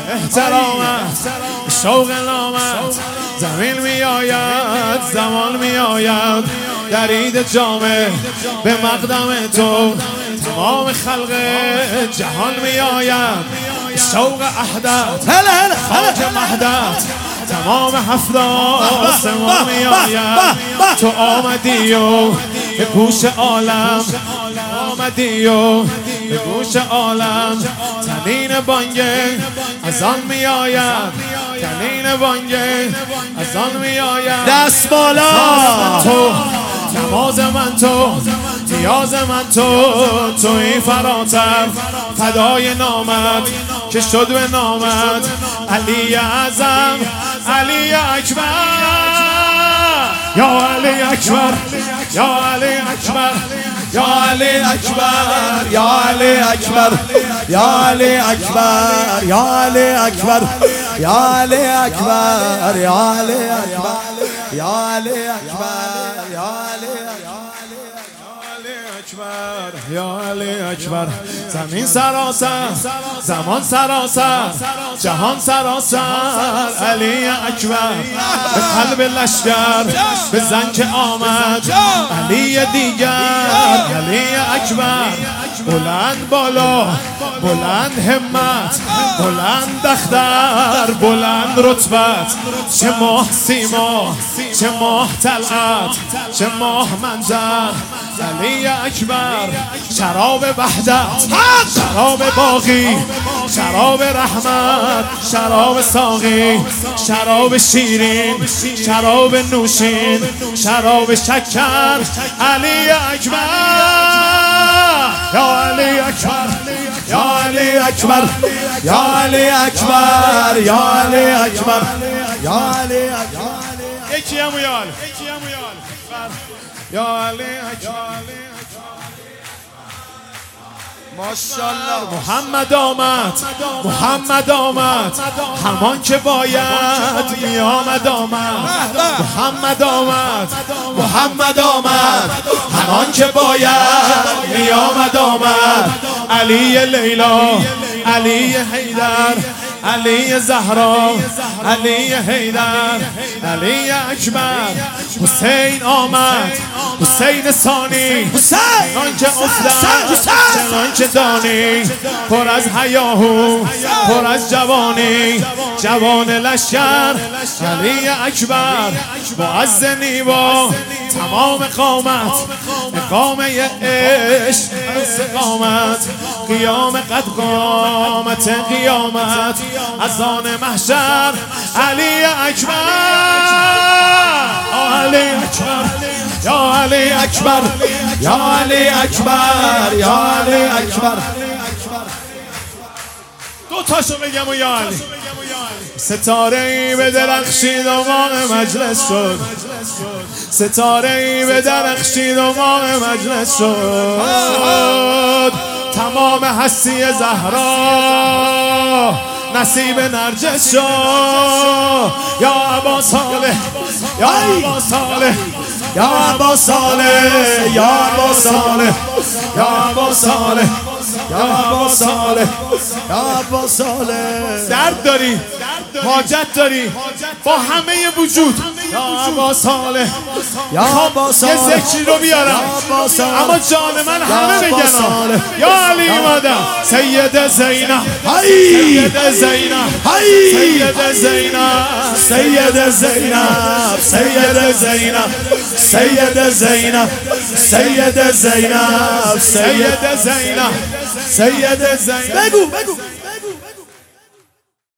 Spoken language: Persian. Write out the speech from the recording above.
احترامت شوق نامت زمین می آید زمان می آید درید جامه به مقدم تو تمام خلق جهان می آید شوق احدت خاک مهدت تمام هفت آسمان می آید تو آمدی و به گوش عالم آمدی و به گوش عالم تنین بانگ از آن می آید تنین بانگ از آن می آید دست بالا تو نماز من تو نیاز من توی فراتر فدای نامت که شد به نامت علی اعظم علی اکبر یا علی اکبر یا علی اکبر یا علی اکبر یا علی اکبر یا علی اکبر یا علی اکبر یا علی اکبر یا علی اکبر یا علی اکبر یا علی اکبر یا علی اکبر زمین سراسر زمان سراسر جهان سراسر علی اکبر به قلب لشکر به زن که آمد علی دیگر علی اکبر بلند بالا بلند همت بلند دختر بلند رتبت چه ماه سیما چه ماه طلعت چه ماه منظر علی اکبر شراب وحدت شراب باقی شراب رحمت شراب ساقی شراب شیرین شراب نوشین شراب شکر علی اکبر یا علی اکبر یا علی اکبر یا علی اکبر یا علی اکبر یا علی اکبر یکی هم یال یا علی اکبر ماشاءالله محمد آمد محمد آمد همان که باید می آمد آمد محمد آمد محمد آمد همان که باید می آمد آمد علی لیلا علی حیدر علی زهرا علی حیدر علی اکبر حسین آمد حسین ثانی چنان که افتد چنان که دانی پر از حیاهو پر از جوانی جوان لشکر علی اکبر معزنی با تمام قامت اقامه عشق استقامت قیام قد قامت قیامت از آن محشر علی اکبر علی اکبر یا علی اکبر یا علی اکبر یا علی اکبر دو تاشو بگم و یا علی ستاره ای به درخشید و ماه مجلس شد ستاره ای به درخشید و ماه مجلس شد تمام هستی زهرا نصیب نرجس شد یا ابا صالح یا ابا صالح یا ابا صالح یا ابا صالح یا ابا صالح یا ابا صالح یا ابا صالح درد داری حاجت داری با همه وجود یا ابا صالح یا ابا صالح یه ذکری رو بیارم اما جان من همه بگنم یا علی مادر سید زینب سید زینب سید زینب سید زینب سید زینب سید زینب سید زینب سید زینب سید زینب بگو